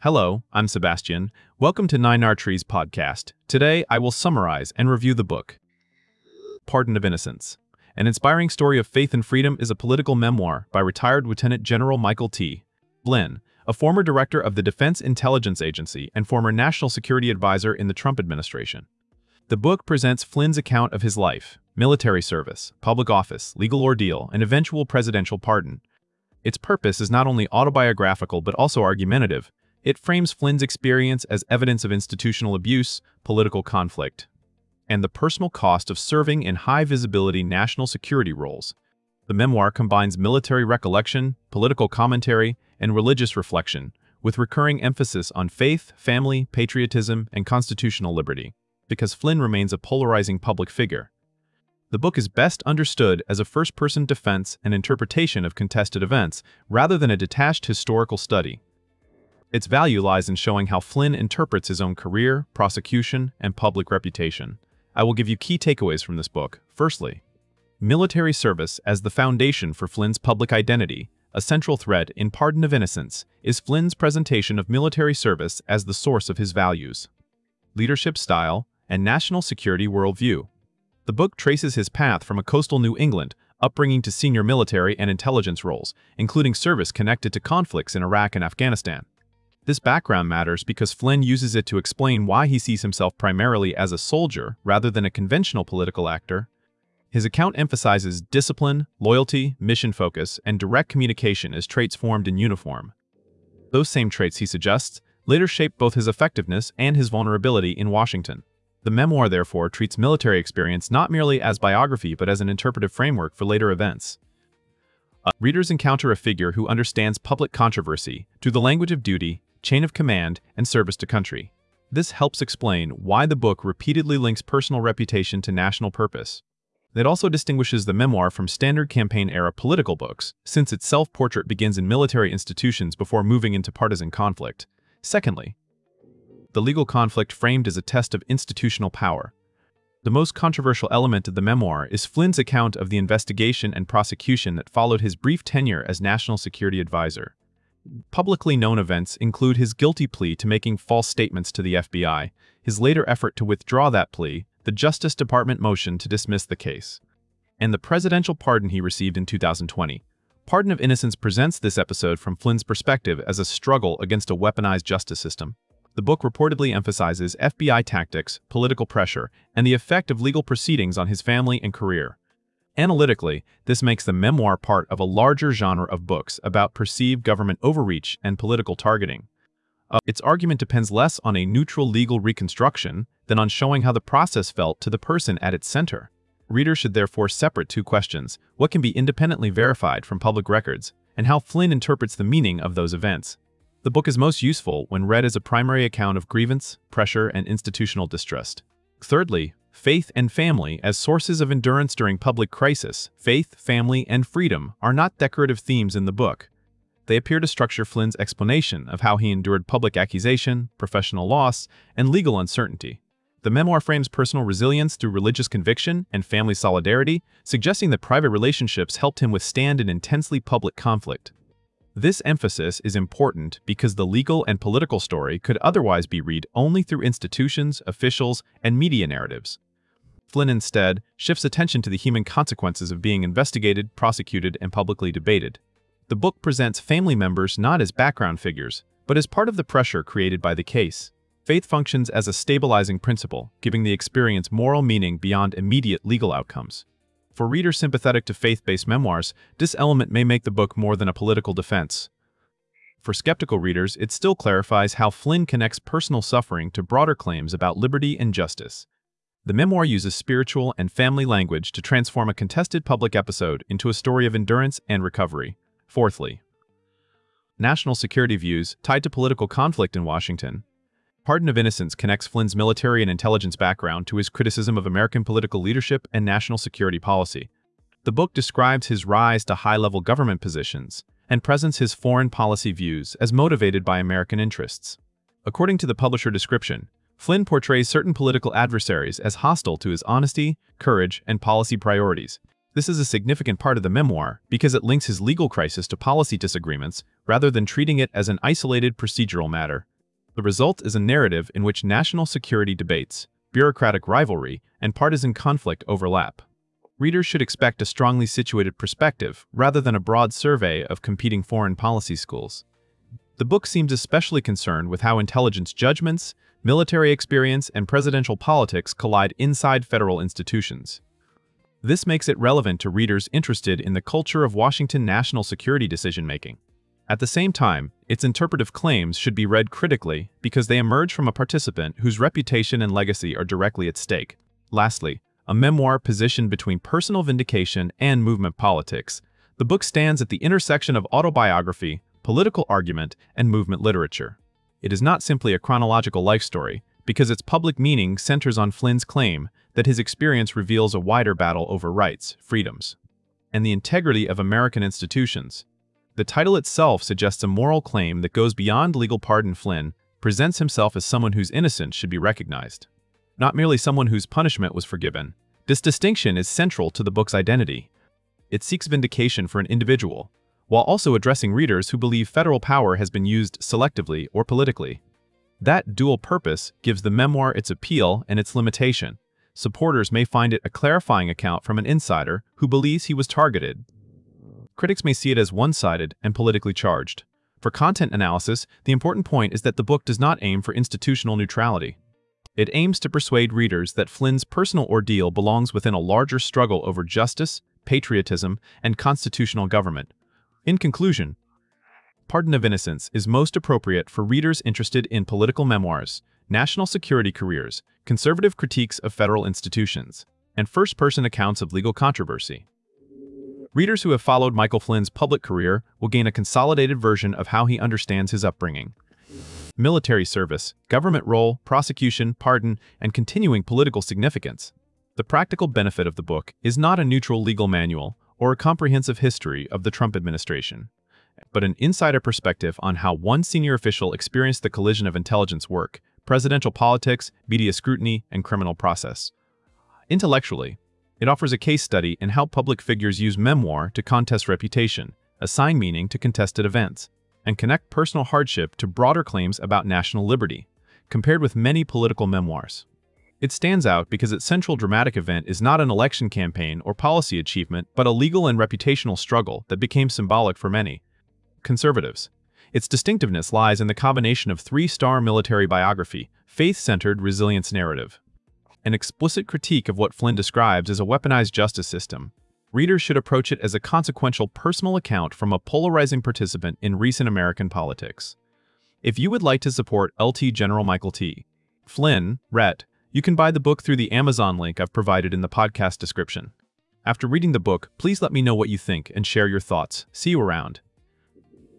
Hello, I'm Sebastian. Welcome to Nine Arteries podcast. Today, I will summarize and review the book, Pardon of Innocence. An inspiring story of faith and freedom is a political memoir by retired Lieutenant General Michael T. Flynn, a former director of the Defense Intelligence Agency and former National Security Advisor in the Trump administration. The book presents Flynn's account of his life, military service, public office, legal ordeal, and eventual presidential pardon. Its purpose is not only autobiographical but also argumentative. It frames Flynn's experience as evidence of institutional abuse, political conflict, and the personal cost of serving in high-visibility national security roles. The memoir combines military recollection, political commentary, and religious reflection, with recurring emphasis on faith, family, patriotism, and constitutional liberty, because Flynn remains a polarizing public figure. The book is best understood as a first-person defense and interpretation of contested events, rather than a detached historical study. Its value lies in showing how Flynn interprets his own career, prosecution, and public reputation. I will give you key takeaways from this book. Firstly, military service as the foundation for Flynn's public identity. A central thread in Pardon of Innocence is Flynn's presentation of military service as the source of his values, leadership style, and national security worldview. The book traces his path from a coastal New England upbringing to senior military and intelligence roles, including service connected to conflicts in Iraq and Afghanistan. This background matters because Flynn uses it to explain why he sees himself primarily as a soldier rather than a conventional political actor. His account emphasizes discipline, loyalty, mission focus, and direct communication as traits formed in uniform. Those same traits, he suggests, later shaped both his effectiveness and his vulnerability in Washington. The memoir, therefore, treats military experience not merely as biography but as an interpretive framework for later events. Readers encounter a figure who understands public controversy through the language of duty, chain of command, and service to country. This helps explain why the book repeatedly links personal reputation to national purpose. It also distinguishes the memoir from standard campaign-era political books, since its self-portrait begins in military institutions before moving into partisan conflict. Secondly, the legal conflict framed as a test of institutional power. The most controversial element of the memoir is Flynn's account of the investigation and prosecution that followed his brief tenure as National Security Advisor. Publicly known events include his guilty plea to making false statements to the FBI, his later effort to withdraw that plea, the Justice Department motion to dismiss the case, and the presidential pardon he received in 2020. Pardon of Innocence presents this episode from Flynn's perspective as a struggle against a weaponized justice system. The book reportedly emphasizes FBI tactics, political pressure, and the effect of legal proceedings on his family and career. Analytically, this makes the memoir part of a larger genre of books about perceived government overreach and political targeting. Its argument depends less on a neutral legal reconstruction than on showing how the process felt to the person at its center. Readers should therefore separate two questions: what can be independently verified from public records, and how Flynn interprets the meaning of those events. The book is most useful when read as a primary account of grievance, pressure, and institutional distrust. Thirdly, faith and family as sources of endurance during public crisis. Faith, family, and freedom are not decorative themes in the book. They appear to structure Flynn's explanation of how he endured public accusation, professional loss, and legal uncertainty. The memoir frames personal resilience through religious conviction and family solidarity, suggesting that private relationships helped him withstand an intensely public conflict. This emphasis is important because the legal and political story could otherwise be read only through institutions, officials, and media narratives. Flynn instead shifts attention to the human consequences of being investigated, prosecuted, and publicly debated. The book presents family members not as background figures, but as part of the pressure created by the case. Faith functions as a stabilizing principle, giving the experience moral meaning beyond immediate legal outcomes. For readers sympathetic to faith-based memoirs, this element may make the book more than a political defense. For skeptical readers, it still clarifies how Flynn connects personal suffering to broader claims about liberty and justice. The memoir uses spiritual and family language to transform a contested public episode into a story of endurance and recovery. Fourthly, national security views tied to political conflict in Washington. Pardon of Innocence connects Flynn's military and intelligence background to his criticism of American political leadership and national security policy. The book describes his rise to high-level government positions and presents his foreign policy views as motivated by American interests. According to the publisher description, Flynn portrays certain political adversaries as hostile to his honesty, courage, and policy priorities. This is a significant part of the memoir because it links his legal crisis to policy disagreements rather than treating it as an isolated procedural matter. The result is a narrative in which national security debates, bureaucratic rivalry, and partisan conflict overlap. Readers should expect a strongly situated perspective rather than a broad survey of competing foreign policy schools. The book seems especially concerned with how intelligence judgments, military experience, and presidential politics collide inside federal institutions. This makes it relevant to readers interested in the culture of Washington national security decision-making. At the same time, its interpretive claims should be read critically because they emerge from a participant whose reputation and legacy are directly at stake. Lastly, a memoir positioned between personal vindication and movement politics, the book stands at the intersection of autobiography, political argument, and movement literature. It is not simply a chronological life story, because its public meaning centers on Flynn's claim that his experience reveals a wider battle over rights, freedoms, and the integrity of American institutions. The title itself suggests a moral claim that goes beyond legal pardon. Flynn presents himself as someone whose innocence should be recognized, not merely someone whose punishment was forgiven. This distinction is central to the book's identity. It seeks vindication for an individual, while also addressing readers who believe federal power has been used selectively or politically. That dual purpose gives the memoir its appeal and its limitation. Supporters may find it a clarifying account from an insider who believes he was targeted. Critics may see it as one-sided and politically charged. For content analysis, the important point is that the book does not aim for institutional neutrality. It aims to persuade readers that Flynn's personal ordeal belongs within a larger struggle over justice, patriotism, and constitutional government. In conclusion, Pardon of Innocence is most appropriate for readers interested in political memoirs, national security careers, conservative critiques of federal institutions, and first-person accounts of legal controversy. Readers who have followed Michael Flynn's public career will gain a consolidated version of how he understands his upbringing. Military service, government role, prosecution, pardon, and continuing political significance. The practical benefit of the book is not a neutral legal manual or a comprehensive history of the Trump administration, but an insider perspective on how one senior official experienced the collision of intelligence work, presidential politics, media scrutiny, and criminal process. Intellectually, it offers a case study in how public figures use memoir to contest reputation, assign meaning to contested events, and connect personal hardship to broader claims about national liberty, compared with many political memoirs. It stands out because its central dramatic event is not an election campaign or policy achievement, but a legal and reputational struggle that became symbolic for many conservatives. Its distinctiveness lies in the combination of three-star military biography, faith-centered resilience narrative, an explicit critique of what Flynn describes as a weaponized justice system. Readers should approach it as a consequential personal account from a polarizing participant in recent American politics. If you would like to support LT General Michael T. Flynn, RET, you can buy the book through the Amazon link I've provided in the podcast description. After reading the book, please let me know what you think and share your thoughts. See you around.